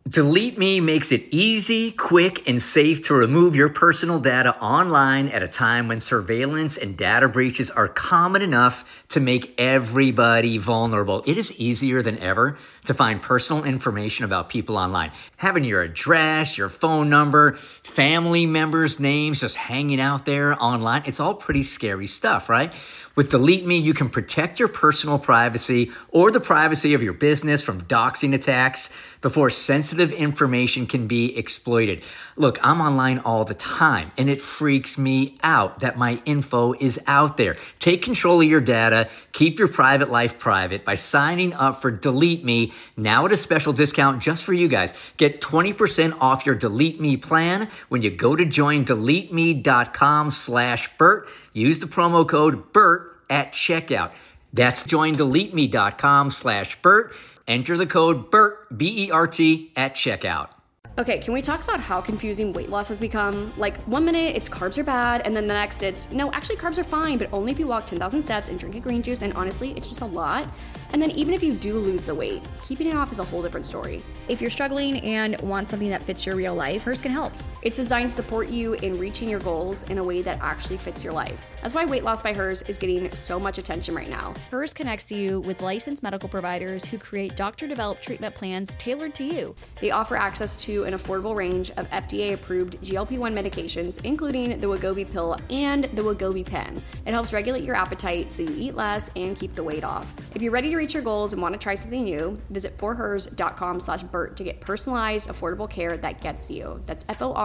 Delete Me makes it easy, quick, and safe to remove your personal data online at a time when surveillance and data breaches are common enough to make everybody vulnerable. It is easier than ever to find personal information about people online. Having your address, your phone number, family members' names just hanging out there online, it's all pretty scary stuff, right? With Delete Me, you can protect your personal privacy or the privacy of your business from doxing attacks before sensitive information can be exploited. Look, I'm online all the time, and it freaks me out that my info is out there. Take control of your data. Keep your private life private by signing up for Delete Me now at a special discount just for you guys. Get 20% off your Delete Me plan when you go to joindeleteme.com/Bert. Use the promo code BERT at checkout. That's joindeleteme.com/Bert. Enter the code BERT, B-E-R-T, at checkout. Okay, can we talk about how confusing weight loss has become? Like, 1 minute it's carbs are bad, and then the next it's, no, actually carbs are fine, but only if you walk 10,000 steps and drink a green juice, and honestly, it's just a lot. And then even if you do lose the weight, keeping it off is a whole different story. If you're struggling and want something that fits your real life, Hers can help. It's designed to support you in reaching your goals in a way that actually fits your life. That's why Weight Loss by Hers is getting so much attention right now. Hers connects you with licensed medical providers who create doctor-developed treatment plans tailored to you. They offer access to an affordable range of FDA-approved GLP-1 medications, including the Wegovy pill and the Wegovy pen. It helps regulate your appetite so you eat less and keep the weight off. If you're ready to reach your goals and want to try something new, visit forhers.com/Bert to get personalized, affordable care that gets you. That's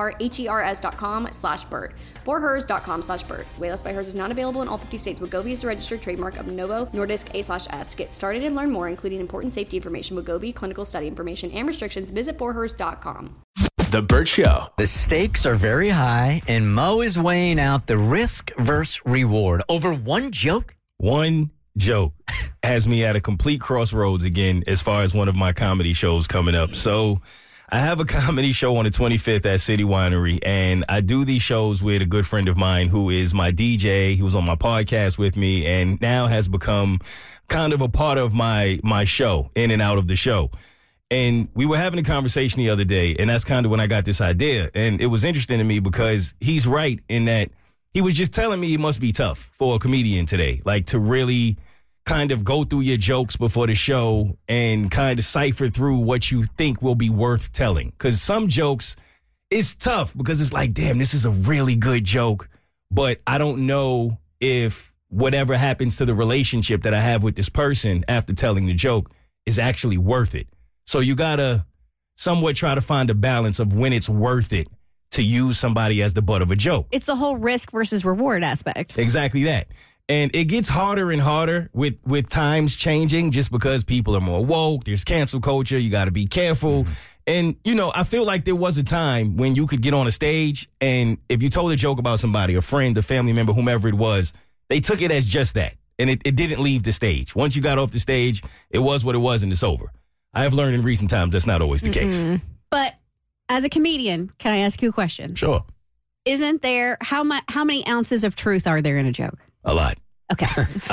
forhers.com/Bert. forhers.com/Bert. Weight Loss by Hers is not available in all 50 states. Wegovy is a registered trademark of Novo Nordisk A/S. Get started and learn more, including important safety information, Wegovy clinical study information, and restrictions. Visit forhers.com. The Bert Show. The stakes are very high, and Mo is weighing out the risk versus reward over one joke. One joke has me at a complete crossroads again as far as one of my comedy shows coming up. So I have a comedy show on the 25th at City Winery, and I do these shows with a good friend of mine who is my DJ. He was on my podcast with me and now has become kind of a part of my show, in and out of the show. And we were having a conversation the other day, and that's kind of when I got this idea. And it was interesting to me because he's right in that he was just telling me it must be tough for a comedian today, like to really kind of go through your jokes before the show and kind of cipher through what you think will be worth telling. Because some jokes, it's tough because it's like, damn, this is a really good joke, but I don't know if whatever happens to the relationship that I have with this person after telling the joke is actually worth it. So you got to somewhat try to find a balance of when it's worth it to use somebody as the butt of a joke. It's the whole risk versus reward aspect. Exactly that. And it gets harder and harder with times changing just because people are more woke. There's cancel culture. You got to be careful. Mm-hmm. And, you know, I feel like there was a time when you could get on a stage and if you told a joke about somebody, a friend, a family member, whomever it was, they took it as just that. And it didn't leave the stage. Once you got off the stage, it was what it was and it's over. I have learned in recent times that's not always the case. But as a comedian, can I ask you a question? Sure. Isn't there, how many ounces of truth are there in a joke? A lot. Okay.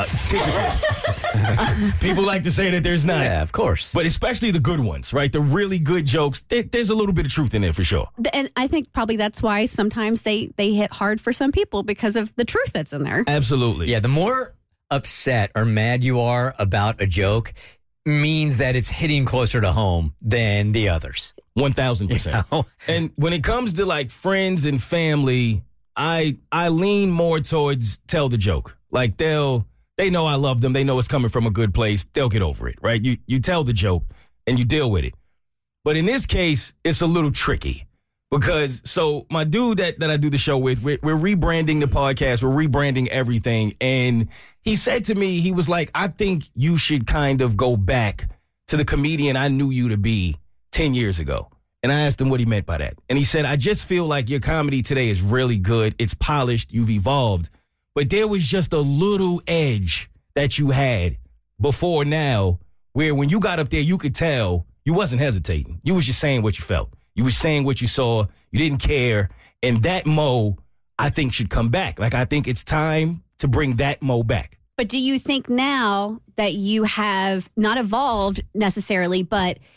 People like to say that there's not. Yeah, of course. But especially the good ones, right? The really good jokes, there's a little bit of truth in there for sure. And I think probably that's why sometimes they hit hard for some people because of the truth that's in there. Absolutely. Yeah, the more upset or mad you are about a joke means that it's hitting closer to home than the others. 1,000%. You know? And when it comes to like friends and family, I lean more towards tell the joke. Like they know I love them. They know it's coming from a good place. They'll get over it, right? You tell the joke and you deal with it. But in this case, it's a little tricky because so my dude that I do the show with, we're rebranding the podcast. We're rebranding everything. And he said to me, he was like, I think you should kind of go back to the comedian I knew you to be 10 years ago. And I asked him what he meant by that. And he said, I just feel like your comedy today is really good. It's polished. You've evolved. But there was just a little edge that you had before now where when you got up there, you could tell you wasn't hesitating. You was just saying what you felt. You was saying what you saw. You didn't care. And that Mo, I think, should come back. Like, I think it's time to bring that Mo back. But do you think now that you have not evolved necessarily, but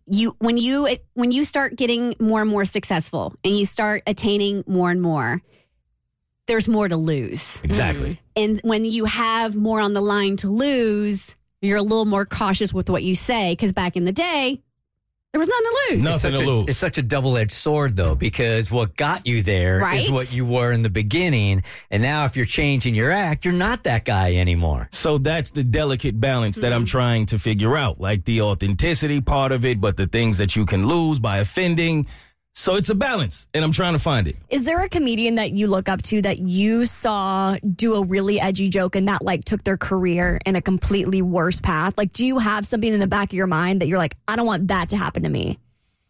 when you start getting more and more successful and you start attaining more and more, there's more to lose. Exactly. And when you have more on the line to lose, you're a little more cautious with what you say, because back in the day, there was nothing to lose. Nothing to lose. It's such a double-edged sword, though, because what got you there Right? is what you were in the beginning. And now if you're changing your act, you're not that guy anymore. So that's the delicate balance that I'm trying to figure out, like the authenticity part of it, but the things that you can lose by offending. So it's a balance, and I'm trying to find it. Is there a comedian that you look up to that you saw do a really edgy joke and that like took their career in a completely worse path? Like, do you have something in the back of your mind that you're like, I don't want that to happen to me?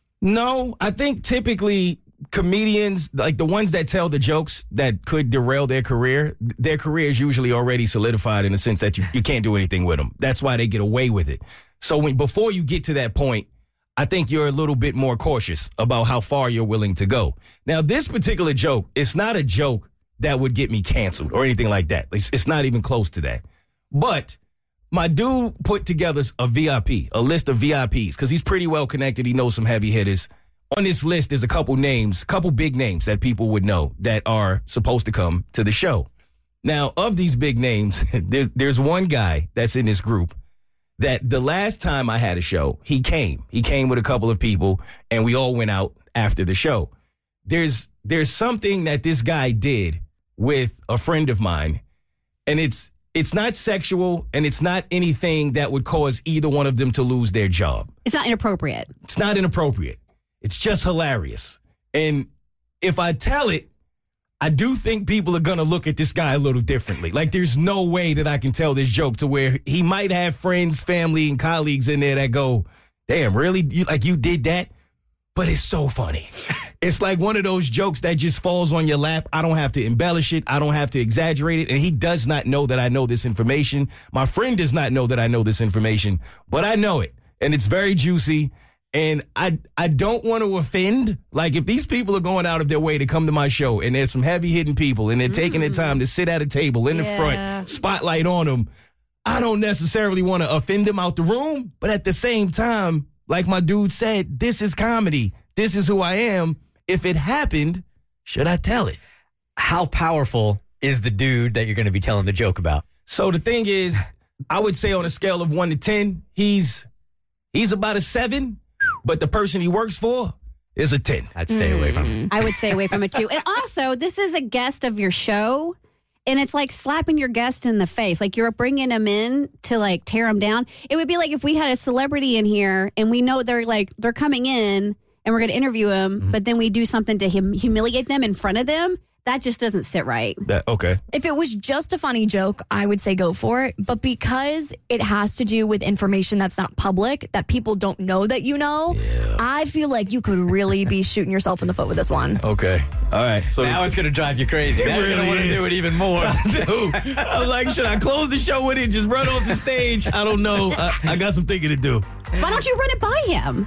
No, I think typically comedians, like the ones that tell the jokes that could derail their career is usually already solidified in the sense that you can't do anything with them. That's why they get away with it. So before you get to that point, I think you're a little bit more cautious about how far you're willing to go. Now, this particular joke, it's not a joke that would get me canceled or anything like that. It's not even close to that. But my dude put together a list of VIPs, because he's pretty well connected. He knows some heavy hitters. On this list, there's a couple big names that people would know that are supposed to come to the show. Now, of these big names, there's one guy that's in this group that the last time I had a show, he came. He came with a couple of people, and we all went out after the show. There's something that this guy did with a friend of mine, and it's not sexual, and it's not anything that would cause either one of them to lose their job. It's not inappropriate. It's not inappropriate. It's just hilarious. And if I tell it, I do think people are going to look at this guy a little differently. Like, there's no way that I can tell this joke to where he might have friends, family, and colleagues in there that go, damn, really? You did that? But it's so funny. It's like one of those jokes that just falls on your lap. I don't have to embellish it. I don't have to exaggerate it. And he does not know that I know this information. My friend does not know that I know this information, but I know it. And it's very juicy. And I don't want to offend. Like, if these people are going out of their way to come to my show and there's some heavy-hitting people and they're taking their time to sit at a table in the front, spotlight on them, I don't necessarily want to offend them out the room. But at the same time, like my dude said, this is comedy. This is who I am. If it happened, should I tell it? How powerful is the dude that you're going to be telling the joke about? So the thing is, I would say on a scale of 1 to 10, he's about a 7. But the person he works for is a 10. I'd stay away from him. I would stay away from it too. And also, this is a guest of your show, and it's like slapping your guest in the face. Like, you're bringing them in to like tear them down. It would be like if we had a celebrity in here and we know they're coming in and we're going to interview them, but then we do something to humiliate them in front of them. That just doesn't sit right. Okay. If it was just a funny joke, I would say go for it. But because it has to do with information that's not public, that people don't know that you know, I feel like you could really be shooting yourself in the foot with this one. Okay. All right. So now it's going to drive you crazy. Now you're going to want to do it even more. Dude, I'm like, should I close the show with it? Just run off the stage? I don't know. I got some thinking to do. Why don't you run it by him?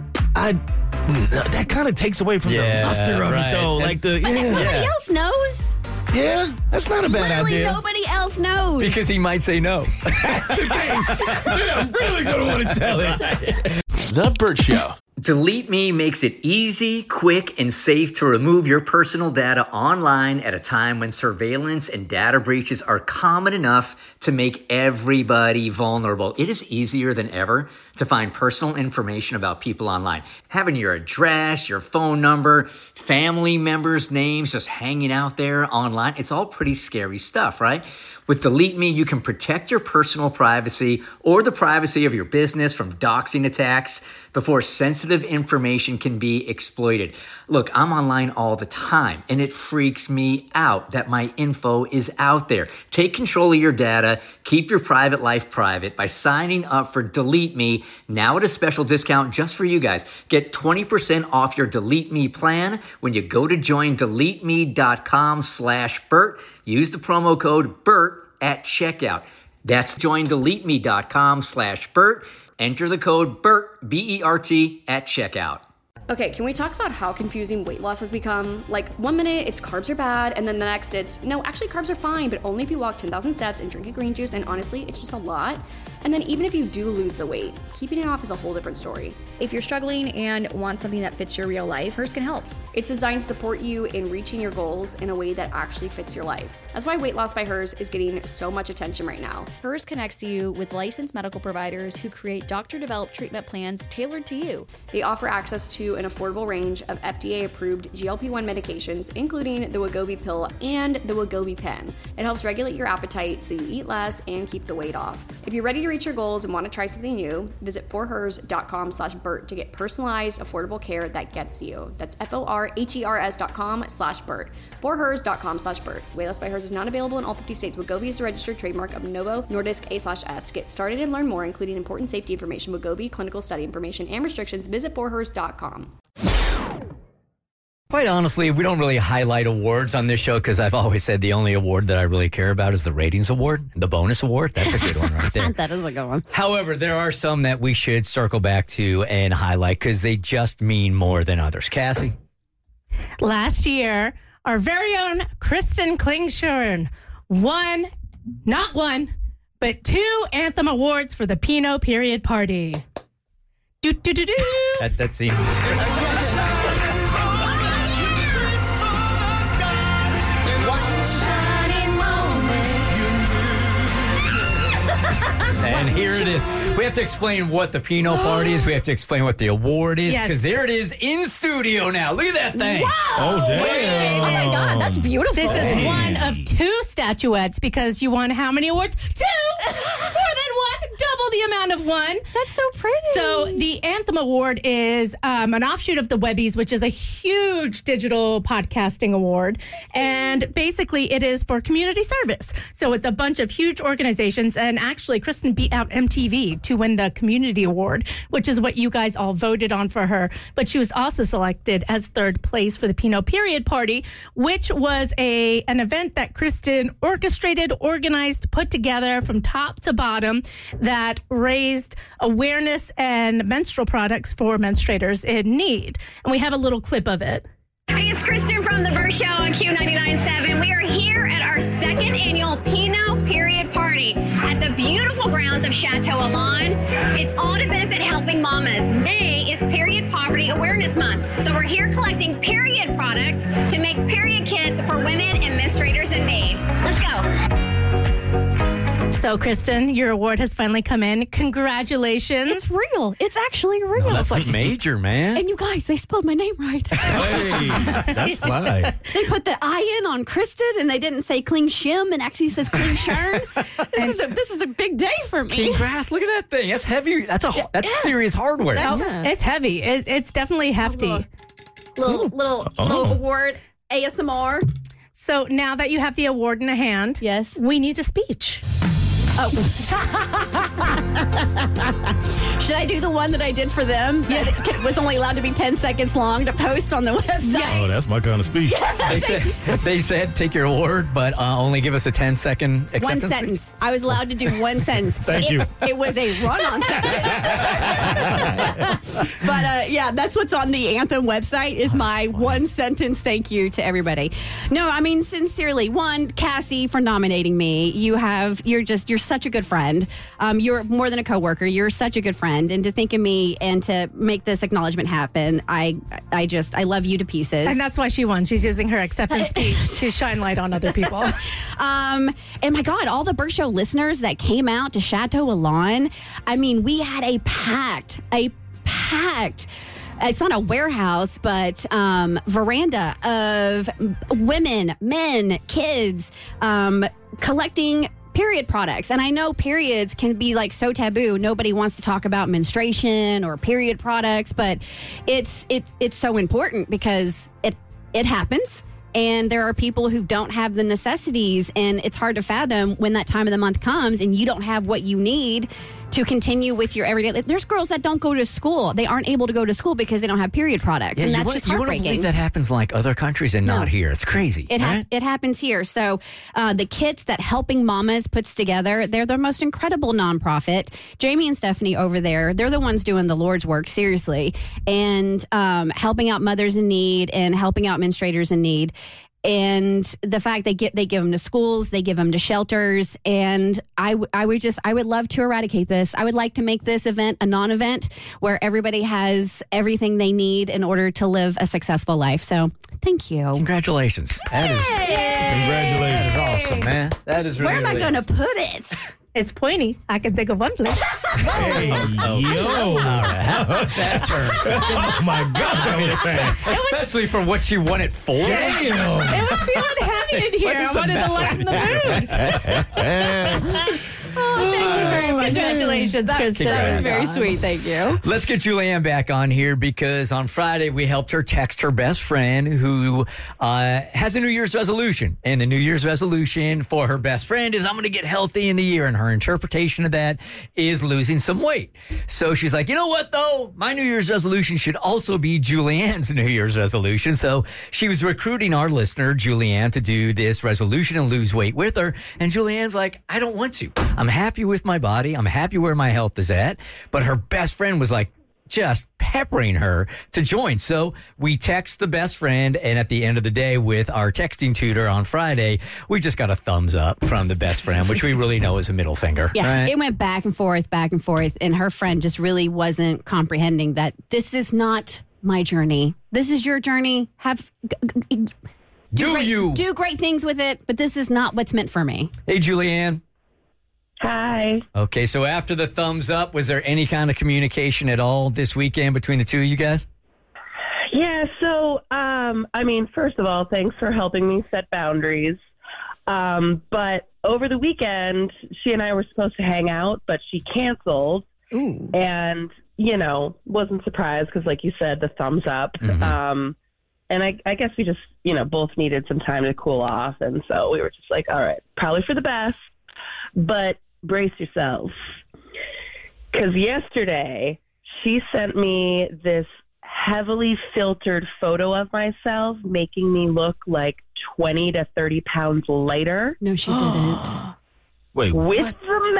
That kind of takes away from the luster of it, though. Like Nobody else knows. Yeah, that's not a bad Literally idea. nobody else knows. Because he might say no. That's the case. I'm really going to want to tell it. The Bert Show. Delete Me makes it easy, quick, and safe to remove your personal data online at a time when surveillance and data breaches are common enough to make everybody vulnerable. It is easier than ever to find personal information about people online. Having your address, your phone number, family members' names just hanging out there online, it's all pretty scary stuff, right? With Delete Me, you can protect your personal privacy or the privacy of your business from doxing attacks before sensitive information can be exploited. Look, I'm online all the time, and it freaks me out that my info is out there. Take control of your data. Keep your private life private by signing up for Delete Me now at a special discount just for you guys. Get 20% off your Delete Me plan when you go to joindeleteme.com/Bert. Use the promo code BERT at checkout. That's joindeleteme.com/Bert. Enter the code BERT, B-E-R-T, at checkout. Okay, can we talk about how confusing weight loss has become? Like, 1 minute it's carbs are bad, and then the next it's, no, actually carbs are fine, but only if you walk 10,000 steps and drink a green juice, and honestly, it's just a lot. And then even if you do lose the weight, keeping it off is a whole different story. If you're struggling and want something that fits your real life, Hers can help. It's designed to support you in reaching your goals in a way that actually fits your life. That's why Weight Loss by Hers is getting so much attention right now. Hers connects you with licensed medical providers who create doctor-developed treatment plans tailored to you. They offer access to an affordable range of FDA-approved GLP-1 medications, including the Wegovy pill and the Wegovy pen. It helps regulate your appetite so you eat less and keep the weight off. If you're ready to reach your goals and want to try something new, visit forhers.com/Bert to get personalized, affordable care that gets you. That's forhers.com/Bert. forhers.com/Bert. Weight Loss by Hers is not available in all 50 states. Wegovy is a registered trademark of Novo Nordisk A/S. To get started and learn more, including important safety information, Wegovy, clinical study information, and restrictions, visit forhers.com. Quite honestly, we don't really highlight awards on this show because I've always said the only award that I really care about is the ratings award, the bonus award. That's a good one right there. That is a good one. However, there are some that we should circle back to and highlight because they just mean more than others. Cassie? Last year, our very own Kristen Klingshirn won, not one, but 2 Anthem Awards for the Pinot Period Party. Do-do-do-do. That seems... And here it is. We have to explain what the Pinot Party is. We have to explain what the award is because there it is in studio now. Look at that thing. Wow. Oh, damn. Oh my God, that's beautiful. This is one of 2 statuettes because you won how many awards? 2! More than one. Double the amount of one. That's so pretty. So the Anthem Award is an offshoot of the Webbies, which is a huge digital podcasting award. And basically it is for community service. So it's a bunch of huge organizations. And actually, Kristen beat out MTV to win the Community Award, which is what you guys all voted on for her. But she was also selected as 3rd place for the Pinot Period Party, which was an event that Kristen orchestrated, organized, put together from top to bottom that raised awareness and menstrual products for menstruators in need. And we have a little clip of it. Hey, it's Kristen from The Burt Show on Q99.7. We are here at our 2nd annual Pinot Period Party at the beautiful grounds of Chateau Alon. It's all to benefit helping mamas. May is Period Poverty Awareness Month. So we're here collecting period products to make period kits for women and menstruators in need. Let's go. So, Kristen, your award has finally come in. Congratulations. It's real. It's actually real. That's like major, man. And you guys, they spelled my name right. Hey, that's fly. They put the I-N on Kristen, and they didn't say Kling Shim, and actually says Kling Shern. This is a big day for me. Congrats. Look at that thing. That's heavy. That's serious hardware. It's heavy. It's definitely hefty. Little award, ASMR. So now that you have the award in hand, Yes. we need a speech. Oh. Should I do the one that I did for them? Yeah. That was only allowed to be 10 seconds long to post on the website. Oh, that's my kind of speech. They said take your award, but only give us a 10-second acceptance. One sentence. I was allowed to do one sentence. Thank you. It was a run-on sentence. But yeah, that's what's on the Anthem website is my one sentence thank you to everybody. No, I mean, sincerely, one, Cassie for nominating me. You're such a good friend. You're more than a coworker. You're such a good friend. And to think of me and to make this acknowledgement happen, I love you to pieces. And that's why she won. She's using her acceptance speech to shine light on other people. And my God, all the Burt Show listeners that came out to Chateau Alon, I mean, we had a packed, it's not a warehouse, but veranda of women, men, kids, collecting period products. And I know periods can be like so taboo. Nobody wants to talk about menstruation or period products, but it's so important because it happens. And there are people who don't have the necessities, and it's hard to fathom when that time of the month comes and you don't have what you need to continue with your everyday life. There's girls that don't go to school. They aren't able to go to school because they don't have period products. Yeah, and that's just heartbreaking. You wouldn't believe that happens in like other countries and not here. It's crazy. It happens here. So the kits that Helping Mamas puts together, they're the most incredible nonprofit. Jamie and Stephanie over there, they're the ones doing the Lord's work, seriously, and helping out mothers in need and helping out menstruators in need. And the fact they give them to schools, they give them to shelters, and I would love to eradicate this. I would like to make this event a non-event where everybody has everything they need in order to live a successful life. So, thank you. Congratulations. Congratulations. That is awesome, man. That is really Where am I going to put it? It's pointy. I can think of one place. Hey, yo. All right. That turn. Oh, my God. That was fast. Especially for what you want it for. Damn. It was feeling heavy in here. I wanted to lighten the mood. Oh, thank you very much. Congratulations, Kristen. That was very sweet. Thank you. Let's get Julianne back on here because on Friday we helped her text her best friend who has a New Year's resolution. And the New Year's resolution for her best friend is I'm going to get healthy in the year. And her interpretation of that is losing some weight. So she's like, you know what, though? My New Year's resolution should also be Julianne's New Year's resolution. So she was recruiting our listener, Julianne, to do this resolution and lose weight with her. And Julianne's like, I don't want to. I'm happy with my body. I'm happy where my health is at. But her best friend was like, just peppering her to join. So we text the best friend, and at the end of the day with our texting tutor on Friday, we just got a thumbs up from the best friend, which we really know is a middle finger. Yeah, right? It went back and forth, and her friend just really wasn't comprehending that this is not my journey. This is your journey. Do great things with it, but this is not what's meant for me. Hey, Julianne. Hi. Okay, so after the thumbs up, was there any kind of communication at all this weekend between the two of you guys? Yeah, so, first of all, thanks for helping me set boundaries. But over the weekend, she and I were supposed to hang out, but she canceled. Ooh. And, wasn't surprised because, like you said, the thumbs up. Mm-hmm. And I guess we just, both needed some time to cool off. And so we were just like, all right, probably for the best. But brace yourselves, because yesterday she sent me this heavily filtered photo of myself, making me look like 20 to 30 pounds lighter. No, she didn't. Wait, with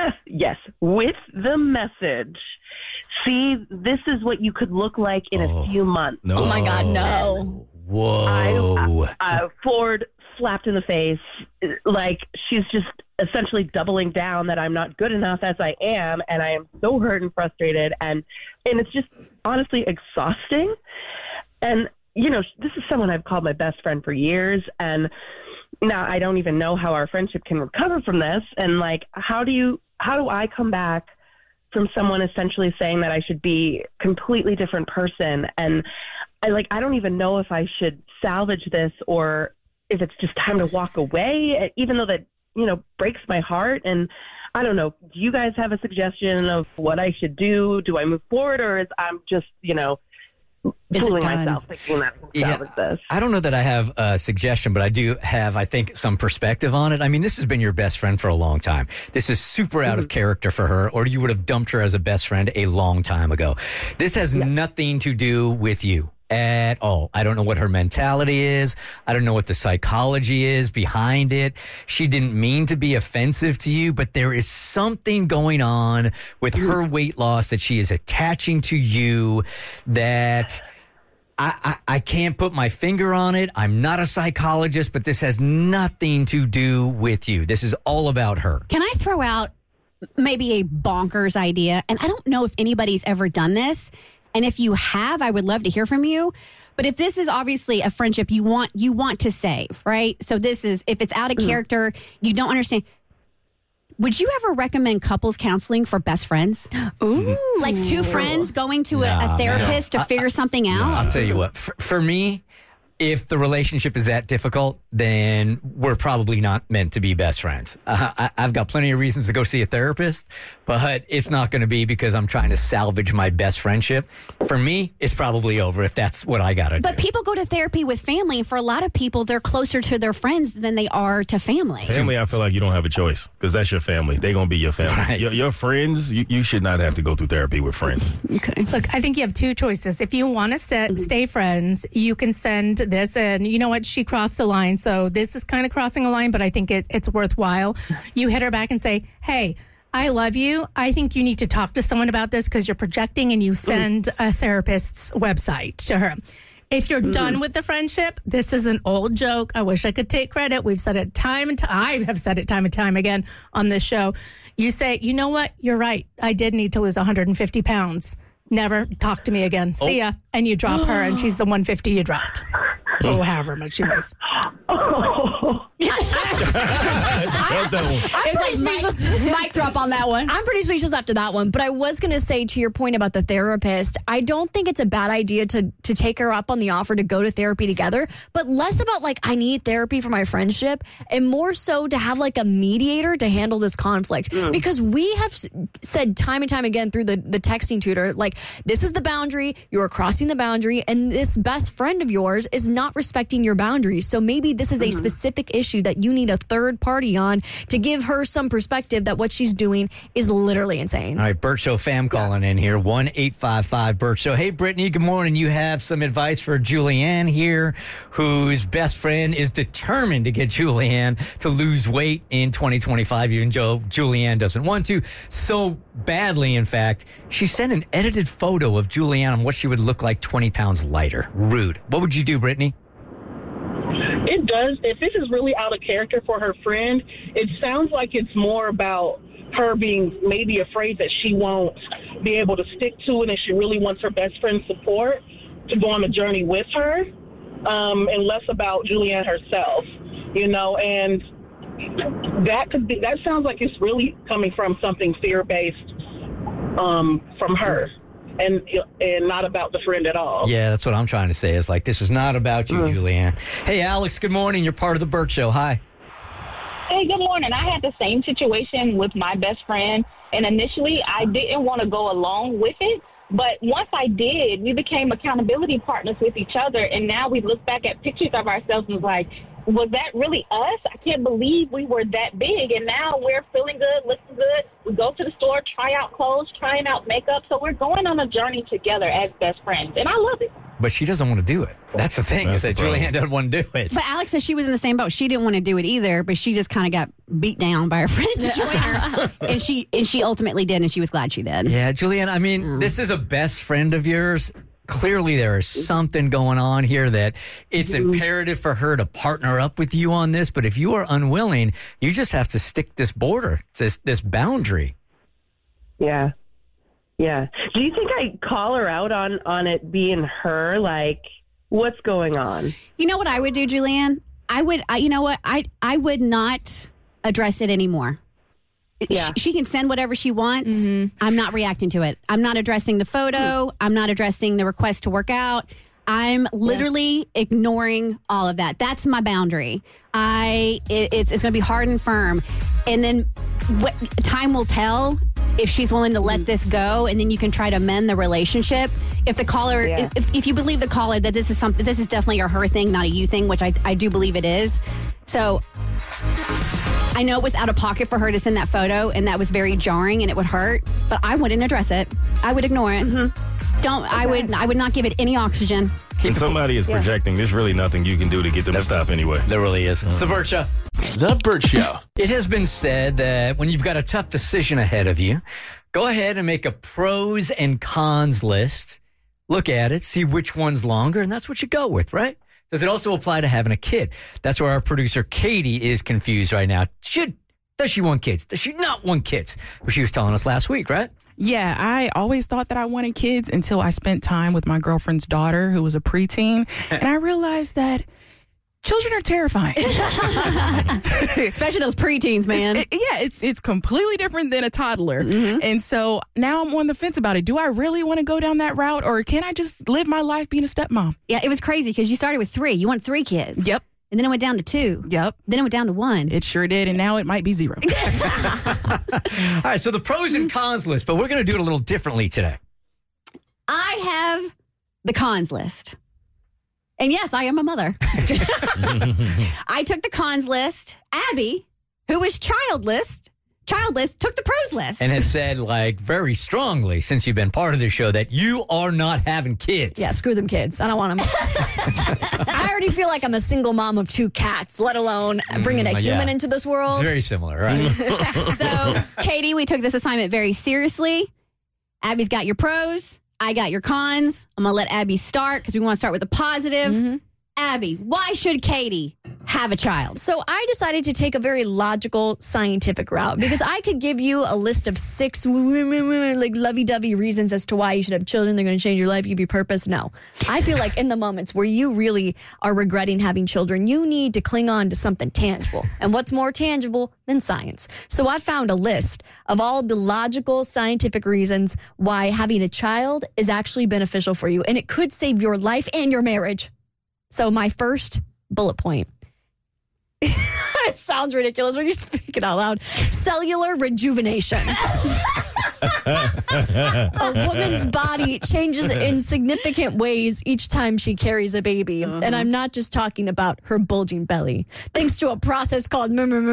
the message. See, this is what you could look like in a few months. No. Oh my God, no. Whoa. Ford slapped in the face, like she's just essentially doubling down that I'm not good enough as I am, and I am so hurt and frustrated, and it's just honestly exhausting. And this is someone I've called my best friend for years, and now I don't even know how our friendship can recover from this. And like, how do I come back from someone essentially saying that I should be a completely different person? And I don't even know if I should salvage this or if it's just time to walk away, even though that, breaks my heart. And I don't know, do you guys have a suggestion of what I should do? Do I move forward, or is I'm just, fooling myself thinking that I can salvage this? I don't know that I have a suggestion, but I do have, I think, some perspective on it. I mean, this has been your best friend for a long time. This is super out of character for her, or you would have dumped her as a best friend a long time ago. This has nothing to do with you at all. I don't know what her mentality is. I don't know what the psychology is behind it. She didn't mean to be offensive to you, but there is something going on with her weight loss that she is attaching to you that I can't put my finger on it. I'm not a psychologist, but this has nothing to do with you. This is all about her. Can I throw out maybe a bonkers idea? And I don't know if anybody's ever done this. And if you have, I would love to hear from you. But if this is obviously a friendship you want to save, right? So this is, if it's out of character, you don't understand. Would you ever recommend couples counseling for best friends? Ooh. Like two friends going to a therapist to figure something out? I'll tell you what, for me, if the relationship is that difficult, then we're probably not meant to be best friends. I've got plenty of reasons to go see a therapist, but it's not going to be because I'm trying to salvage my best friendship. For me, it's probably over if that's what I got to do. But people go to therapy with family, and for a lot of people, they're closer to their friends than they are to family. Family, I feel like you don't have a choice because that's your family. They're going to be your family. Right. Your friends, you should not have to go through therapy with friends. Okay. Look, I think you have two choices. If you want to stay friends, you can send this, and you know what? She crossed the line. So this is kind of crossing a line, but I think it's worthwhile. You hit her back and say, hey, I love you. I think you need to talk to someone about this because you're projecting, and you send a therapist's website to her. If you're done with the friendship, this is an old joke. I wish I could take credit. We've said it time and time. I have said it time and time again on this show. You say, you know what? You're right. I did need to lose 150 pounds. Never talk to me again. See ya. And you drop her, and she's the 150 you dropped. Oh, however much she was. I'm pretty speechless. Mic drop on that one. I'm pretty speechless after that one. But I was going to say, to your point about the therapist, I don't think it's a bad idea to take her up on the offer to go to therapy together, but less about like, I need therapy for my friendship, and more so to have like a mediator to handle this conflict. Because we have said time and time again through the texting tutor, like, this is the boundary, you're crossing the boundary, and this best friend of yours is not respecting your boundaries. So maybe this is a specific issue that you need a third party on to give her some perspective that what she's doing is literally insane. All right, Burt Show fam calling in here, 1-855-BURT Show. Hey, Brittany, good morning. You have some advice for Julianne here, whose best friend is determined to get Julianne to lose weight in 2025, even though Julianne doesn't want to. So badly, in fact, she sent an edited photo of Julianne on what she would look like 20 pounds lighter. Rude. What would you do, Brittany? It does. If this is really out of character for her friend, it sounds like it's more about her being maybe afraid that she won't be able to stick to it, and she really wants her best friend's support to go on the journey with her, and less about Julianne herself, and that sounds like it's really coming from something fear-based from her. And not about the friend at all. Yeah, that's what I'm trying to say. Is like, this is not about you, Julianne. Hey, Alex, good morning. You're part of the Burt Show. Hi. Hey, good morning. I had the same situation with my best friend, and initially I didn't want to go along with it. But once I did, we became accountability partners with each other, and now we look back at pictures of ourselves and like, was that really us? I can't believe we were that big, and now we're feeling good, looking good. We go to the store, try out clothes, trying out makeup. So we're going on a journey together as best friends, and I love it. But she doesn't want to do it. That's the thing, is that Julianne doesn't want to do it. But Alex says she was in the same boat. She didn't want to do it either, but she just kind of got beat down by her friend to join her. and she ultimately did, and she was glad she did. Yeah, Julianne, I mean, this is a best friend of yours. Clearly, there is something going on here that it's imperative for her to partner up with you on this. But if you are unwilling, you just have to stick this border, this boundary. Yeah. Yeah. Do you think I call her out on it being her? Like, what's going on? You know what I would do, Julianne? I would not address it anymore. Yeah. She can send whatever she wants. I'm not reacting to it. I'm not addressing the photo. I'm not addressing the request to work out. I'm literally ignoring all of that. That's my boundary. It's going to be hard and firm. And then time will tell if she's willing to let this go, and then you can try to mend the relationship. If the caller, if you believe the caller that this is definitely a her thing, not a you thing, which I do believe it is. So I know it was out of pocket for her to send that photo, and that was very jarring, and it would hurt. But I wouldn't address it. I would ignore it. I would not give it any oxygen. When somebody is projecting, there's really nothing you can do to get them to stop anyway. There really is. It's the Burt Show. The Burt Show. It has been said that when you've got a tough decision ahead of you, go ahead and make a pros and cons list. Look at it, see which one's longer, and that's what you go with, right? Does it also apply to having a kid? That's where our producer Katie is confused right now. Does she want kids? Does she not want kids? Well, she was telling us last week, right? Yeah, I always thought that I wanted kids until I spent time with my girlfriend's daughter, who was a preteen, and I realized that children are terrifying. Especially those preteens, man. It's completely different than a toddler. And so now I'm on the fence about it. Do I really want to go down that route, or can I just live my life being a stepmom? Yeah, it was crazy because you started with 3. You want 3 kids. Yep. And then it went down to 2. Yep. Then it went down to 1. It sure did, and now it might be 0. All right, so the pros and cons list, but we're going to do it a little differently today. I have the cons list. And yes, I am a mother. I took the cons list. Abby, who is childless, took the pros list. And has said, like, very strongly since you've been part of this show that you are not having kids. Yeah, screw them kids. I don't want them. I already feel like I'm a single mom of 2 cats, let alone bringing a human into this world. It's very similar, right? So, Katie, we took this assignment very seriously. Abby's got your pros. I got your cons. I'm going to let Abby start because we want to start with the positive. Abby, why should Katie have a child? So I decided to take a very logical, scientific route because I could give you a list of 6 like lovey-dovey reasons as to why you should have children. They're going to change your life, give you purpose. No. I feel like in the moments where you really are regretting having children, you need to cling on to something tangible. And what's more tangible than science? So I found a list of all the logical, scientific reasons why having a child is actually beneficial for you. And it could save your life and your marriage. So my first bullet point, it sounds ridiculous when you speak it out loud, cellular rejuvenation. A woman's body changes in significant ways each time she carries a baby. And I'm not just talking about her bulging belly. Thanks to a process called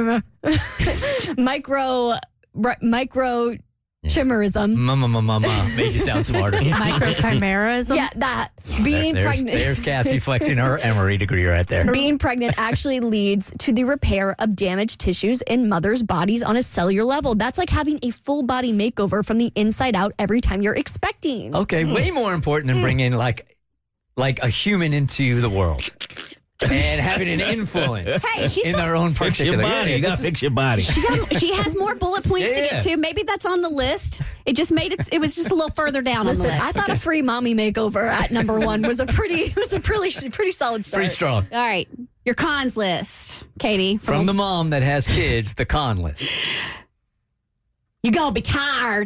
microchimerism. Mama, made you sound smarter. Microchimerism? Yeah, that. Being pregnant. There's Cassie flexing her Emory degree right there. Being pregnant actually leads to the repair of damaged tissues in mothers' bodies on a cellular level. That's like having a full body makeover from the inside out every time you're expecting. Okay, way more important than bringing like a human into the world. And having an influence in their own particular body. You got to fix your body. She has more bullet points to get to. Maybe that's on the list. It just made it. It was just a little further down on the list. I thought a free mommy makeover at number 1 was a pretty solid start. Pretty strong. All right, your cons list, Katie. From the mom that has kids, the con list. You're gonna be tired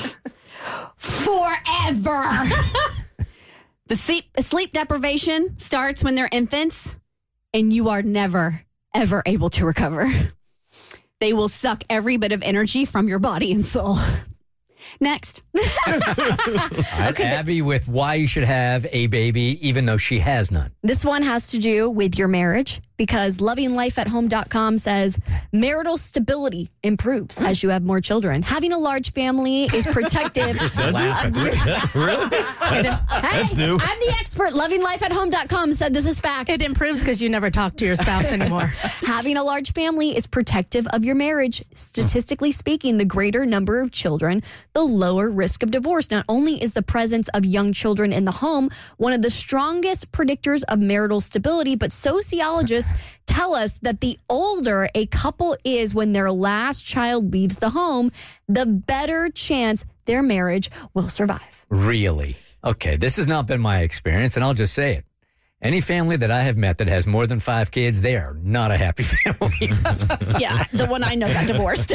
forever. The sleep deprivation starts when they're infants, and you are never, ever able to recover. They will suck every bit of energy from your body and soul. Next. Okay, Abby, with why you should have a baby, even though she has none. This one has to do with your marriage because lovinglifeathome.com says marital stability improves as you have more children. Having a large family is protective. Really? That's new. I'm the expert. Lovinglifeathome.com said this is fact. It improves because you never talk to your spouse anymore. Having a large family is protective of your marriage. Statistically speaking, the greater number of children, the lower risk of divorce. Not only is the presence of young children in the home one of the strongest predictors of marital stability, but sociologists tell us that the older a couple is when their last child leaves the home, the better chance their marriage will survive. Really? Okay, this has not been my experience, and I'll just say it. Any family that I have met that has more than 5 kids, they are not a happy family. Yeah, the one I know got divorced. Hey,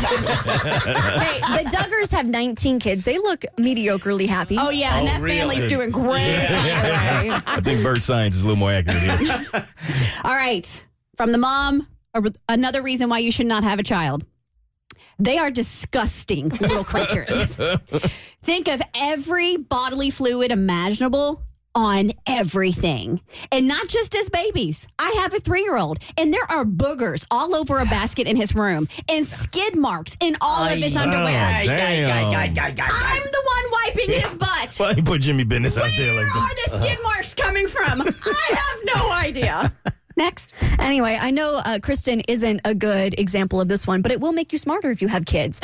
the Duggars have 19 kids. They look mediocrely happy. Oh, yeah, and that family's doing great. Yeah. I think bird science is a little more accurate here. All right, from the mom, another reason why you should not have a child. They are disgusting little creatures. Think of every bodily fluid imaginable on everything. And not just as babies. I have a 3-year-old, and there are boogers all over a basket in his room and skid marks in all of his underwear. I'm the one wiping his butt. Why you put Jimmy Business out there like Where are the skid marks coming from? I have no idea. Next. Anyway, I know Kristen isn't a good example of this one, but it will make you smarter if you have kids.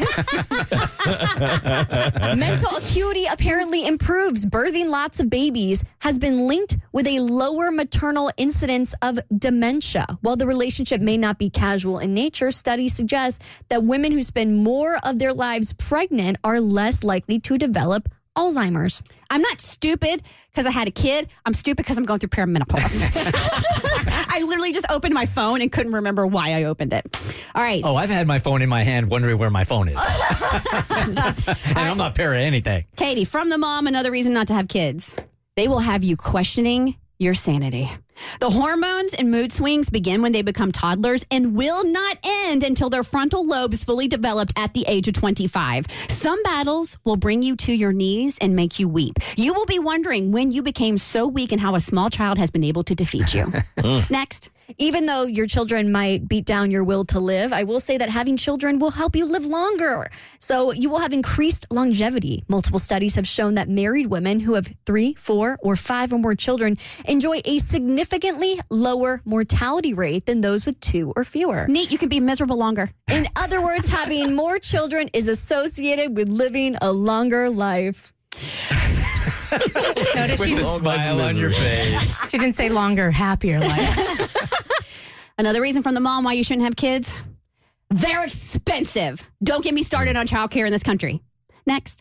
Mental acuity apparently improves. Birthing lots of babies has been linked with a lower maternal incidence of dementia. While the relationship may not be casual in nature, studies suggest that women who spend more of their lives pregnant are less likely to develop Alzheimer's. I'm not stupid because I had a kid. I'm stupid because I'm going through perimenopause. I literally just opened my phone and couldn't remember why I opened it. All right. Oh, I've had my phone in my hand wondering where my phone is. And I'm not para anything. Katie, from the mom, another reason not to have kids. They will have you questioning your sanity. The hormones and mood swings begin when they become toddlers and will not end until their frontal lobes fully developed at the age of 25. Some battles will bring you to your knees and make you weep. You will be wondering when you became so weak and how a small child has been able to defeat you. Next. Even though your children might beat down your will to live, I will say that having children will help you live longer. So you will have increased longevity. Multiple studies have shown that married women who have 3, 4, or 5 or more children enjoy a significantly lower mortality rate than those with 2 or fewer. Neat, you can be miserable longer. In other words, having more children is associated with living a longer life. Notice With a smile on your face. She didn't say longer, happier life. Another reason from the mom why you shouldn't have kids, they're expensive. Don't get me started on childcare in this country. Next.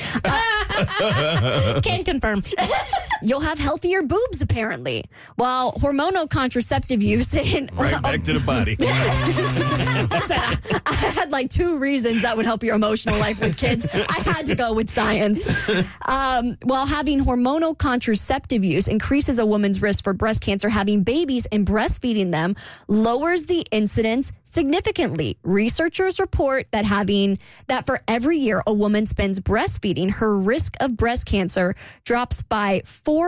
Can confirm. You'll have healthier boobs, apparently. While hormonal contraceptive use Right back to the body. I had like 2 reasons that would help your emotional life with kids. I had to go with science. While having hormonal contraceptive use increases a woman's risk for breast cancer, having babies and breastfeeding them lowers the incidence significantly. Researchers report that for every year a woman spends breastfeeding, her risk of breast cancer drops by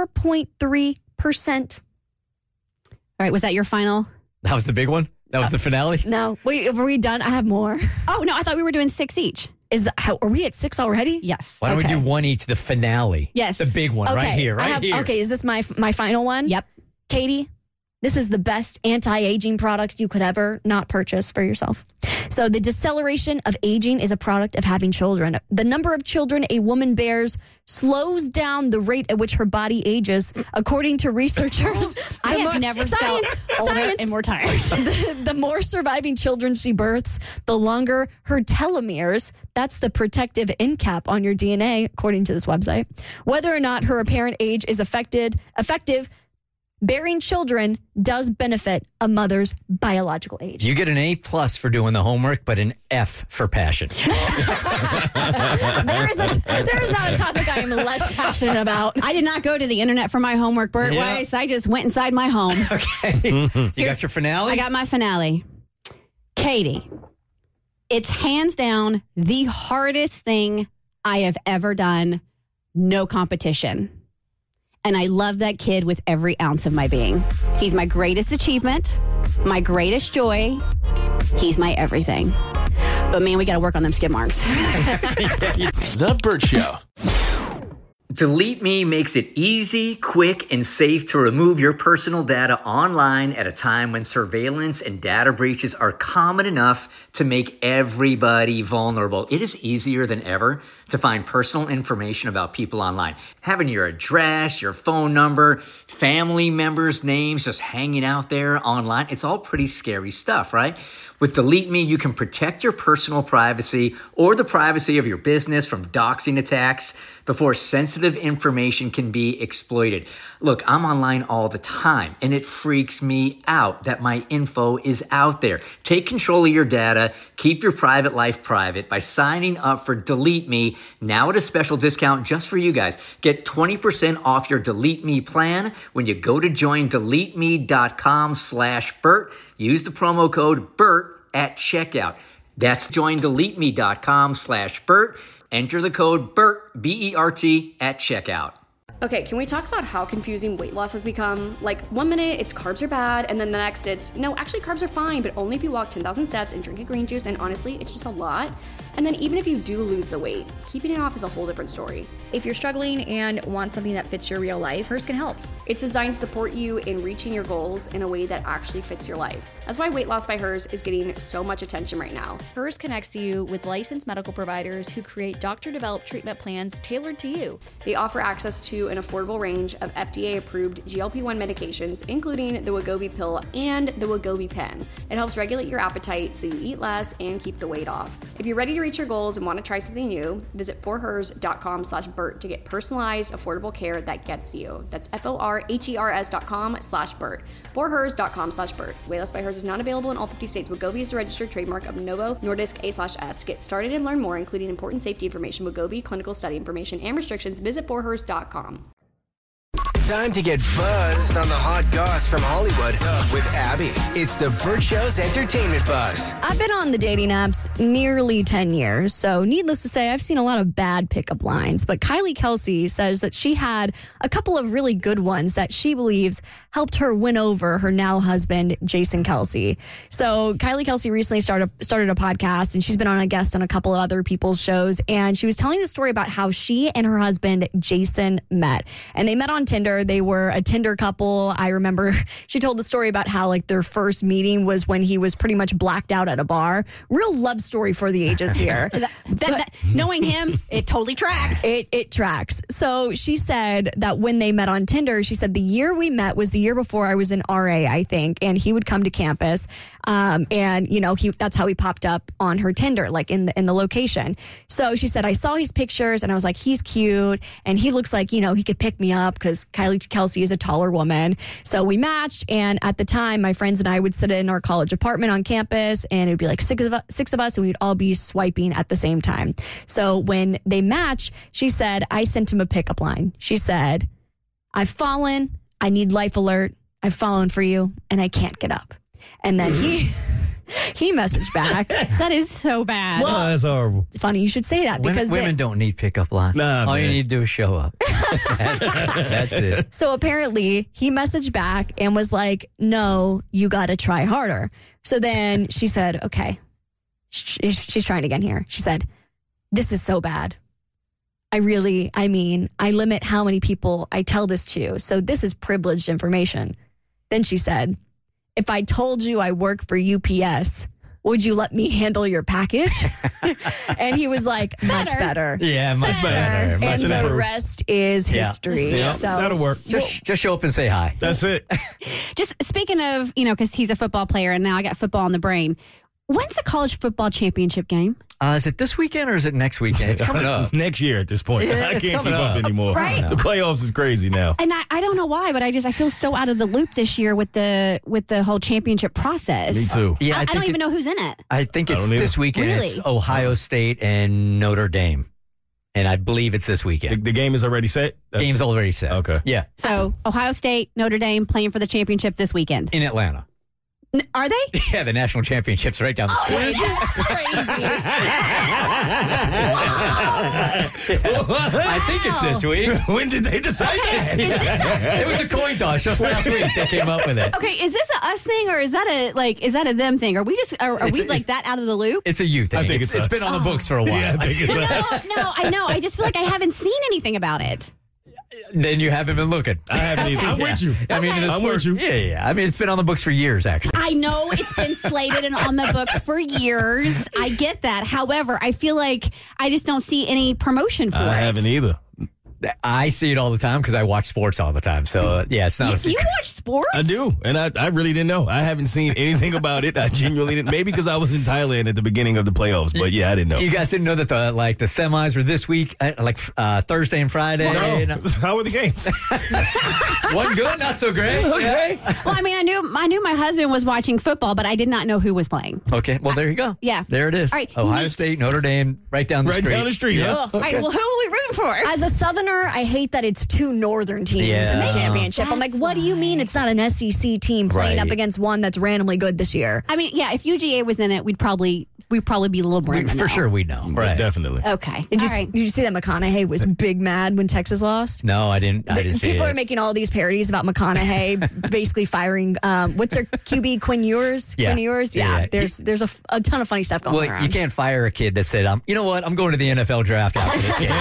4.3%. All right, was that your final? That was the big one? That was the finale? No. Wait, were we done? I have more. Oh, no, I thought we were doing 6 each. Are we at 6 already? Yes. Why don't we do 1 each, the finale? Yes. The big one, right here. Okay, is this my final one? Yep. Katie, this is the best anti-aging product you could ever not purchase for yourself. So the deceleration of aging is a product of having children. The number of children a woman bears slows down the rate at which her body ages, according to researchers. I have never felt older and more tired. The more surviving children she births, the longer her telomeres. That's the protective end cap on your DNA, according to this website. Whether or not her apparent age is effective, bearing children does benefit a mother's biological age. You get an A+ for doing the homework, but an F for passion. There is not a topic I am less passionate about. I did not go to the internet for my homework, Bert Yeah. Weiss. I just went inside my home. Okay. You got your finale? I got my finale. Katie, it's hands down the hardest thing I have ever done. No competition. And I love that kid with every ounce of my being. He's my greatest achievement, my greatest joy. He's my everything. But man, we got to work on them skid marks. The Bert Show. Delete Me makes it easy, quick, and safe to remove your personal data online at a time when surveillance and data breaches are common enough to make everybody vulnerable. It is easier than ever to find personal information about people online. Having your address, your phone number, family members' names just hanging out there online, it's all pretty scary stuff, right? With Delete Me, you can protect your personal privacy or the privacy of your business from doxing attacks before sensitive information can be exploited. Look, I'm online all the time, and it freaks me out that my info is out there. Take control of your data, keep your private life private by signing up for Delete Me now at a special discount just for you guys. Get 20% off your Delete Me plan when you go to joindeleteme.com/Bert. Use the promo code BERT at checkout. That's joindeleteme.com/Bert. Enter the code BERT, B-E-R-T, at checkout. Okay, can we talk about how confusing weight loss has become? Like, 1 minute it's carbs are bad, and then the next it's, no, actually carbs are fine, but only if you walk 10,000 steps and drink a green juice, and honestly, it's just a lot. And then even if you do lose the weight, keeping it off is a whole different story. If you're struggling and want something that fits your real life, Hers can help. It's designed to support you in reaching your goals in a way that actually fits your life. That's why Weight Loss by Hers is getting so much attention right now. Hers connects you with licensed medical providers who create doctor-developed treatment plans tailored to you. They offer access to an affordable range of FDA-approved GLP-1 medications, including the Wegovy pill and the Wegovy pen. It helps regulate your appetite so you eat less and keep the weight off. If you're ready to reach your goals and want to try something new, visit forhers.com/Bert to get personalized, affordable care that gets you. That's forhers.com/Bert. Forhers.com/Bert. Weight Loss by Hers is not available in all 50 states. Wegovy is a registered trademark of Novo Nordisk A/S. Get started and learn more, including important safety information, Wegovy clinical study information, and restrictions. Visit forhers.com. Time to get buzzed on the hot goss from Hollywood with Abby. It's the Bert Show's entertainment buzz. I've been on the dating apps nearly 10 years, so needless to say, I've seen a lot of bad pickup lines. But Kylie Kelsey says that she had a couple of really good ones that she believes helped her win over her now husband, Jason Kelsey. So Kylie Kelsey recently started a podcast, and she's been on a guest on a couple of other people's shows. And she was telling the story about how she and her husband, Jason, met. And they met on Tinder. together. They were a Tinder couple. I remember she told the story about how like their first meeting was when he was pretty much blacked out at a bar. Real love story for the ages here. Knowing him, it totally tracks. It tracks. So she said that when they met on Tinder, she said the year we met was the year before I was in RA, I think, and he would come to campus, and that's how he popped up on her Tinder, like in the location. So she said I saw his pictures and I was like, he's cute and he looks like he could pick me up because Kylie Kelsey is a taller woman. So we matched, and at the time, my friends and I would sit in our college apartment on campus, and it would be like six of us, and we'd all be swiping at the same time. So when they matched, she said I sent him a pickup line. She said, "I've fallen. I need life alert. I've fallen for you, and I can't get up." And then he messaged back. That is so bad. Well, that's horrible. Funny you should say that because women don't need pickup lines. Nah, all man. you need to do is show up. That's it. So apparently he messaged back and was like, "No, you got to try harder." So then she said, "Okay." She's trying again here. She said, "This is so bad. I limit how many people I tell this to. So this is privileged information." Then she said, "If I told you I work for UPS, would you let me handle your package?" And he was like, "Much better." Yeah, much better. Much And the better. rest is history. Yeah, So that'll work. Just show up and say hi. That's it. Just speaking of, because he's a football player and now I got football on the brain. When's the college football championship game? Is it this weekend or is it next weekend? It's coming up. Next year at this point. Yeah, I it's can't keep coming up up. anymore. Right. The playoffs is crazy now. And I don't know why, but I feel so out of the loop this year with the whole championship process. Me too. Yeah, I don't even know who's in it. I think it's don't either. this weekend. Really? It's Ohio State and Notre Dame. And I believe it's this weekend. The game is already set? Game's already set. Okay. Yeah. So Ohio State, Notre Dame playing for the championship this weekend. In Atlanta. Are they? Yeah, the national championship's right down the street. That's crazy. I think it's this week. When did they decide that? It was a coin toss just last week. They came up with it. Okay, is this a us thing or is that a them thing? Are we just are we like that out of the loop? It's a you thing. I think it's it's been us. on the books for a while. Yeah, I think it's us. No, I know. I just feel like I haven't seen anything about it. Then you haven't been looking. I haven't either. I'm with you. I mean, I'm with you. Yeah. I mean, it's been on the books for years, actually. I know it's been slated and on the books for years. I get that. However, I feel like I just don't see any promotion for it. I haven't either. I see it all the time because I watch sports all the time. So, yeah, it's not a You secret. watch sports? I do, and I really didn't know. I haven't seen anything about it. I genuinely didn't. Maybe because I was in Thailand at the beginning of the playoffs, but yeah, I didn't know. You guys didn't know that the semis were this week, Thursday and Friday. No. How were the games? One good, not so great. Okay. Well, I mean, I knew my husband was watching football, but I did not know who was playing. Okay. Well, there you go. Yeah. There it is. All right, Ohio neat. State, Notre Dame, right down the street. Right down the street, yeah. All right, well, who are we rooting for? As a Southerner, I hate that it's two Northern teams in Yeah. the championship. I'm like, That's what do you mean it's not an SEC team playing Right. up against one that's randomly good this year? I mean, yeah, if UGA was in it, we'd probably be a little more in the For know. sure we know. Right. Definitely. Okay. Did you, All right. did you see that McConaughey was big mad when Texas lost? No, I didn't see People it. are making all these parodies about McConaughey basically firing, what's their QB, Quinn Ewers? Yeah. Quinn Ewers? Yeah. Yeah. There's a ton of funny stuff going Well, around. you can't fire a kid that said, you know what, I'm going to the NFL draft after this game.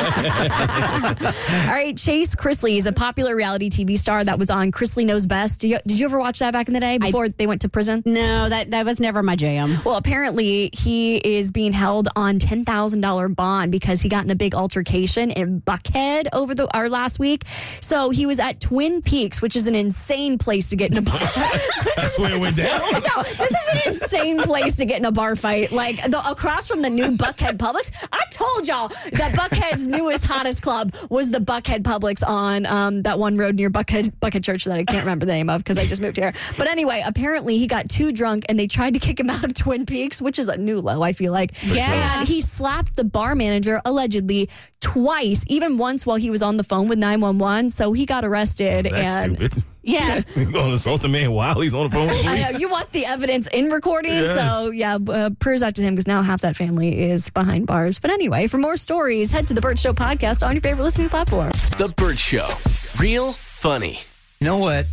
All right, Chase Chrisley is a popular reality TV star that was on Chrisley Knows Best. Did you ever watch that back in the day before they went to prison? No, that was never my jam. Well, apparently he is being held on $10,000 bond because he got in a big altercation in Buckhead over our last week. So he was at Twin Peaks, which is an insane place to get in a bar. That's where it went down. No, this is an insane place to get in a bar fight. Like across from the new Buckhead Publix. I told y'all that Buckhead's newest, hottest club was the Buckhead Publix on that one road near Buckhead Church that I can't remember the name of because I just moved here. But anyway, apparently he got too drunk and they tried to kick him out of Twin Peaks, which is a new low, I feel like. Yeah. And he slapped the bar manager allegedly twice, even once while he was on the phone with 911. So he got arrested. That's and stupid. Yeah. You're going to assault the man while he's on the phone with I know, police? you want the evidence in recording. Yes. So, yeah, prayers out to him because now half that family is behind bars. But anyway, for more stories, head to the Burt Show podcast on your favorite listening platform. The Burt Show. Real funny. You know what?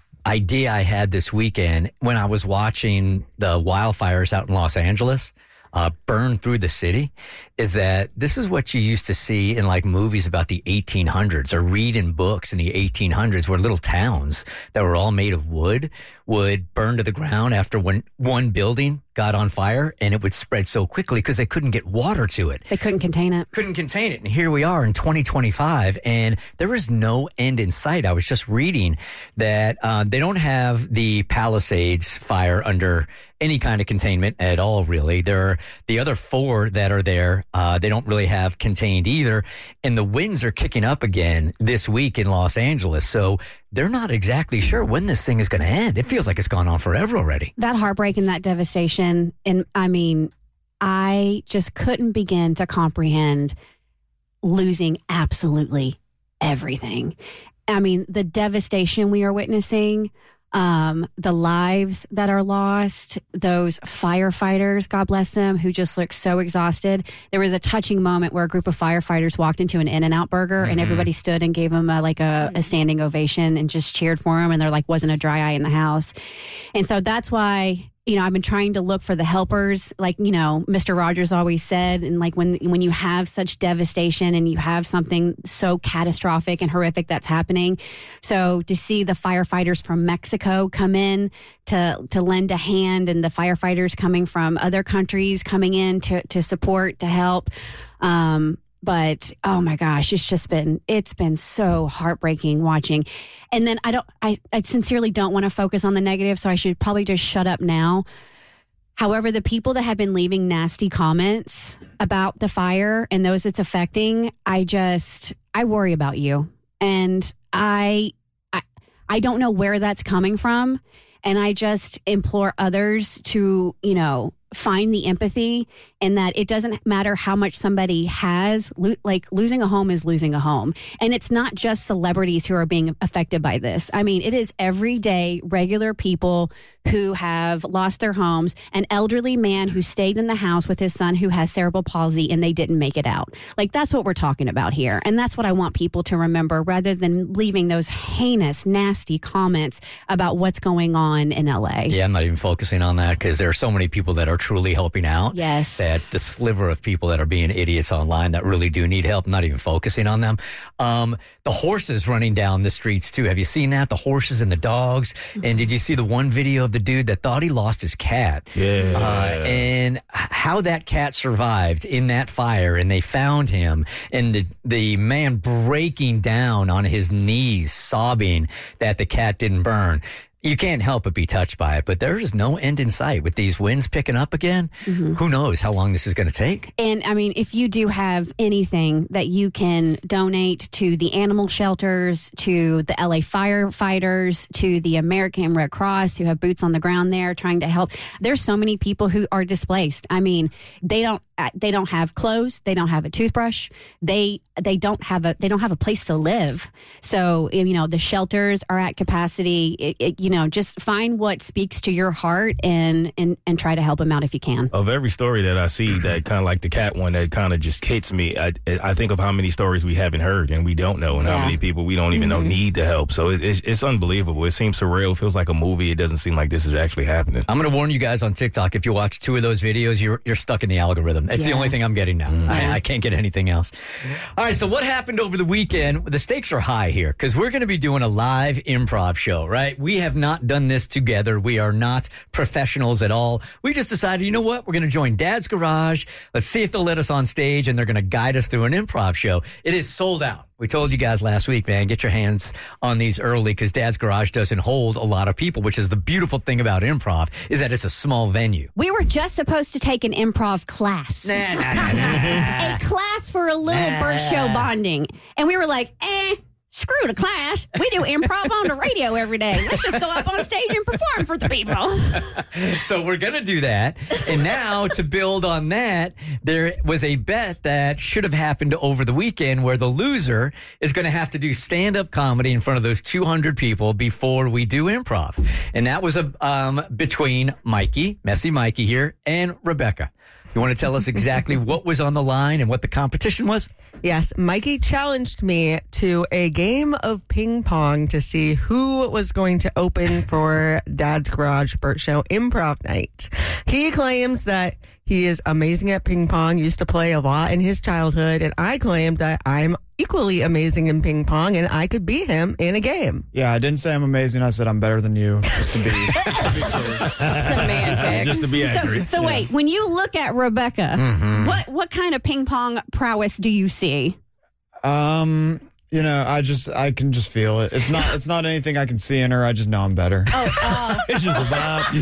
Idea I had this weekend when I was watching the wildfires out in Los Angeles. burned through the city is that this is what you used to see in like movies about the 1800s or read in books in the 1800s where little towns that were all made of wood would burn to the ground after one building got on fire, and it would spread so quickly because they couldn't get water to it. They couldn't contain it. And here we are in 2025, and there is no end in sight. I was just reading that they don't have the Palisades fire under any kind of containment at all, really. The other 4 that are there, they don't really have contained either. And the winds are kicking up again this week in Los Angeles. So they're not exactly sure when this thing is going to end. It feels like it's gone on forever already. That heartbreak and that devastation. And I mean, I just couldn't begin to comprehend losing absolutely everything. I mean, the devastation we are witnessing, the lives that are lost, those firefighters, God bless them, who just look so exhausted. There was a touching moment where a group of firefighters walked into an In-N-Out Burger and everybody stood and gave them a standing ovation and just cheered for them. And there wasn't a dry eye in the house. And so that's why, I've been trying to look for the helpers, like, Mr. Rogers always said. And like when you have such devastation and you have something so catastrophic and horrific that's happening. So to see the firefighters from Mexico come in to lend a hand, and the firefighters coming from other countries coming in to support, to help. But oh my gosh, it's been so heartbreaking watching. And then I sincerely don't want to focus on the negative, so I should probably just shut up now. However, the people that have been leaving nasty comments about the fire and those it's affecting, I worry about you. And I don't know where that's coming from. And I just implore others to, find the empathy, and that it doesn't matter how much somebody has, losing a home is losing a home. And it's not just celebrities who are being affected by this. I mean, it is everyday, regular people who have lost their homes. An elderly man who stayed in the house with his son who has cerebral palsy and they didn't make it out. Like, that's what we're talking about here. And that's what I want people to remember, rather than leaving those heinous, nasty comments about what's going on in LA. Yeah, I'm not even focusing on that because there are so many people that are truly helping out. Yes. That the sliver of people that are being idiots online that really do need help, I'm not even focusing on them. The horses running down the streets too. Have you seen that? The horses and the dogs. And did you see the one video of the dude that thought he lost his cat? Yeah. And how that cat survived in that fire, and they found him, and the man breaking down on his knees, sobbing that the cat didn't burn. You can't help but be touched by it, but there is no end in sight with these winds picking up again. Mm-hmm. Who knows how long this is going to take? And I mean, if you do have anything that you can donate to the animal shelters, to the LA firefighters, to the American Red Cross, who have boots on the ground there trying to help. There's so many people who are displaced. I mean, they don't have clothes, they don't have a toothbrush, they don't have a place to live. So, the shelters are at capacity. Just find what speaks to your heart and try to help them out if you can. Of every story that I see, that kind of like the cat one, that kind of just hits me, I think of how many stories we haven't heard and we don't know, and how many people we don't even know need the help. So it's unbelievable. It seems surreal. It feels like a movie. It doesn't seem like this is actually happening. I'm going to warn you guys on TikTok, if you watch 2 of those videos, you're stuck in the algorithm. It's the only thing I'm getting now. I can't get anything else. All right, so what happened over the weekend? The stakes are high here because we're going to be doing a live improv show, right? We have not done this together. We are not professionals at all. We just decided, you know what? We're going to join Dad's Garage. Let's see if they'll let us on stage, and they're going to guide us through an improv show. It is sold out. We told you guys last week, man, get your hands on these early because Dad's Garage doesn't hold a lot of people, which is the beautiful thing about improv, is that it's a small venue. We were just supposed to take an improv class. A class for a little Burt Show bonding. And we were like, screw the class. We do improv on the radio every day. Let's just go up on stage and perform for the people. So we're going to do that. And now to build on that, there was a bet that should have happened over the weekend where the loser is going to have to do stand-up comedy in front of those 200 people before we do improv. And that was between Mikey, Messy Mikey here, and Rebecca. You want to tell us exactly what was on the line and what the competition was? Yes, Mikey challenged me to a game of ping pong to see who was going to open for Dad's Garage Burt Show Improv Night. He claims that He is amazing at ping pong, used to play a lot in his childhood, and I claim that I'm equally amazing in ping pong and I could beat him in a game. Yeah, I didn't say I'm amazing. I said I'm better than you, just to be clear. Semantics. Just to be accurate. So wait, when you look at Rebecca, what kind of ping pong prowess do you see? You know, I can just feel it. It's not anything I can see in her. I just know I'm better. It's just a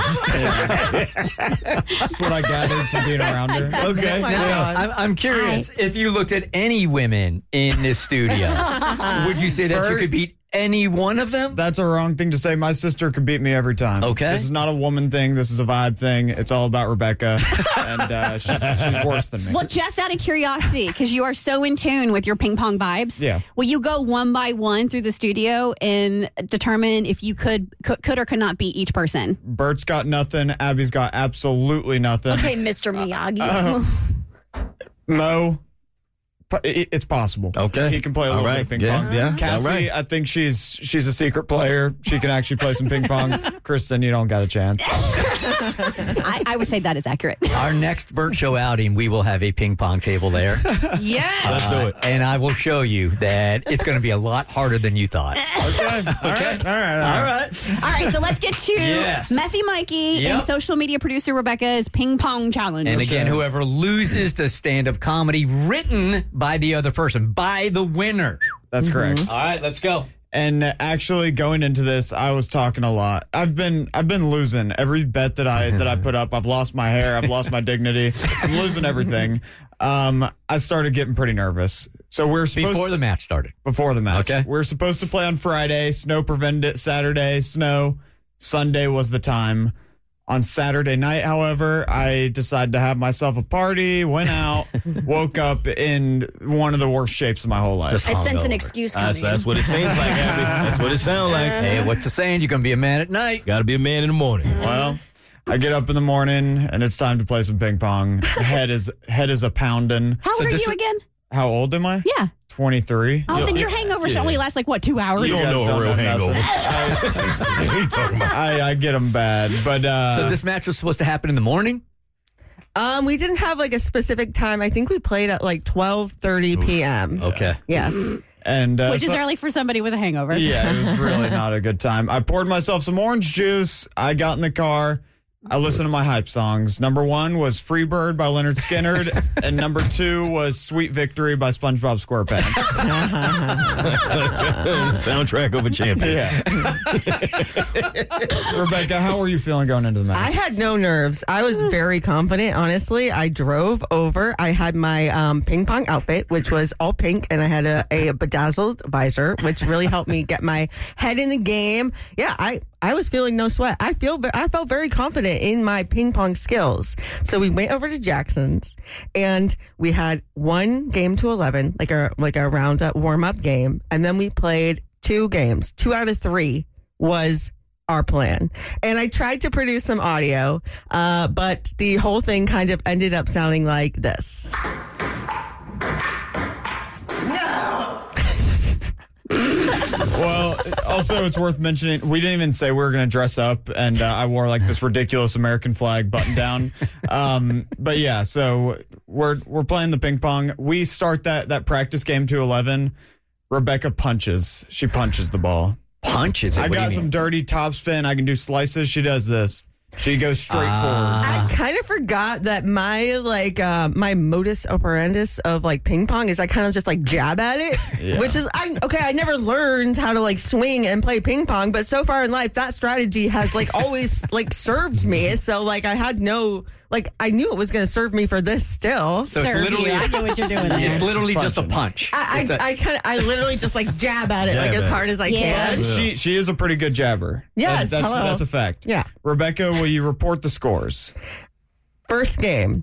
vibe. That's what I gathered from being around her. Okay. Now, I'm curious, if you looked at any women in this studio, would you say that you could beat any one of them? That's a wrong thing to say. My sister could beat me every time. Okay. This is not a woman thing. This is a vibe thing. It's all about Rebecca, and she's worse than me. Well, just out of curiosity, because you are so in tune with your ping pong vibes, will you go one by one through the studio and determine if you could or could not beat each person? Bert's got nothing. Abby's got absolutely nothing. Okay, Mr. Miyagi. Mo. It's possible. Okay. He can play a little bit of ping pong. Yeah. Cassie, I think she's a secret player. She can actually play some ping pong. Kristen, you don't got a chance. I would say that is accurate. Our next Burt Show outing, we will have a ping pong table there. Yes. Let's do it. And I will show you that it's going to be a lot harder than you thought. Okay. All right. All right, so let's get to Messy Mikey and social media producer Rebecca's ping pong challenge. And again, whoever loses to stand-up comedy written by the other person, by the winner. That's correct. All right, let's go. And actually, going into this, I was talking a lot. I've been losing every bet that I put up. I've lost my hair. I've lost my dignity. I'm losing everything. I started getting pretty nervous. So we're supposed before the match started. Before the match, okay. We're supposed to play on Friday. Snow prevented it. Saturday, snow. Sunday was the time. On Saturday night, however, I decided to have myself a party, went out, woke up in one of the worst shapes of my whole life. I sense an excuse coming. That's what it seems like, Abby. That's what it sounds like. Hey, what's the saying? You're going to be a man at night. Got to be a man in the morning. Well, I get up in the morning, and it's time to play some ping pong. Head is a pounding. How old are you again? How old am I? Yeah. 23. Oh, then your hangovers only last 2 hours. You don't know a real hangover. What are you talking about? I get them bad. But so this match was supposed to happen in the morning? We didn't have a specific time. I think we played at 12:30 p.m. Okay. Yes. And which is early for somebody with a hangover. Yeah, it was really not a good time. I poured myself some orange juice. I got in the car. I listened to my hype songs. Number 1 was Freebird by Leonard Skinner, and number 2 was Sweet Victory by SpongeBob SquarePants. Soundtrack of a champion. Yeah. Rebecca, how were you feeling going into the match? I had no nerves. I was very confident, honestly. I drove over. I had my ping pong outfit, which was all pink, and I had a bedazzled visor, which really helped me get my head in the game. Yeah, I was feeling no sweat. I felt very confident in my ping pong skills. So we went over to Jackson's and we had 1 game to 11, like a round up warm up game, and then we played 2 games. 2 out of 3 was our plan. And I tried to produce some audio, but the whole thing kind of ended up sounding like this. Well, also it's worth mentioning, we didn't even say we were going to dress up, and I wore this ridiculous American flag button down. But yeah, so we're playing the ping pong. We start that practice game to 11. Rebecca punches. She punches the ball. Punches it? I got some dirty topspin. I can do slices. She does this. She goes straight forward. I kind of forgot that my my modus operandus of ping pong is I kind of just jab at it, which is I never learned how to swing and play ping pong, but so far in life that strategy has always served me. So I had no I knew it was going to serve me for this still. So it's literally, I know what you're doing there. It's literally just a punch. I literally just jab at it as hard as I can. She is a pretty good jabber. Yes, that's a fact. Yeah. Rebecca, will you report the scores? First game,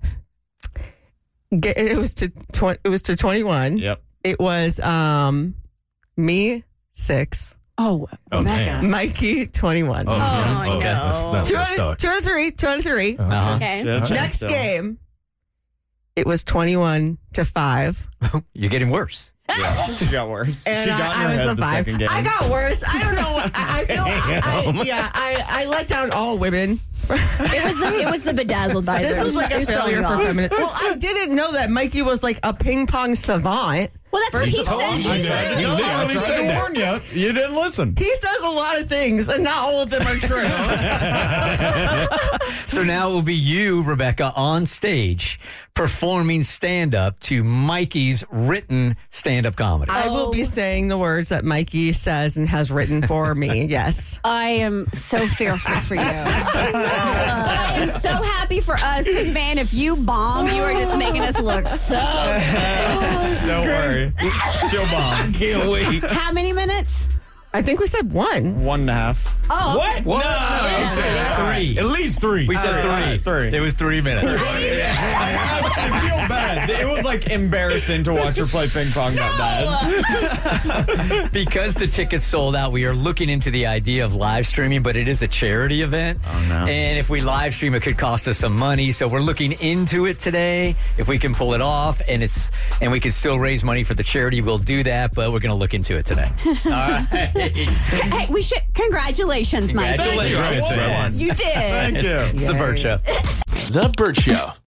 it was to 21. Yep. It was me 6. Oh, Mikey 21. Oh, no. That's 2 out of 3. 2 out of 3. Okay. Next game, it was 21 to 5. You're getting worse. Yeah, she got worse. And she got in I her was head the the vibe. second game. I got worse. I don't know. I feel. I let down all women. It was the bedazzled visor. This is like a failure for feminine. Well, I didn't know that Mikey was like a ping pong savant. Well, that's what he said. I tried to warn you. You didn't listen. He says a lot of things, and not all of them are true. So now it will be you, Rebecca, on stage performing stand-up to Mikey's written stand-up comedy. I will be saying the words that Mikey says and has written for me. Yes. I am so fearful for you. I am so happy for us because, man, if you bomb, you are just making us look so bad. Don't worry. She'll bomb. Can't wait. How many minutes? I think we said 1. 1.5. Oh. What? What? No, you said 3. At least 3. We said 3. 3. It was 3 minutes. I feel bad. It was like embarrassing to watch her play ping pong that bad. Because the tickets sold out, we are looking into the idea of live streaming, but it is a charity event. Oh, no. And if we live stream, it could cost us some money. So we're looking into it today. If we can pull it off and we can still raise money for the charity, we'll do that, but we're going to look into it today. All right. Hey, we should. Congratulations, Mike. Congratulations. Thank you. You did. Thank you. It's the Burt Show. The Burt Show.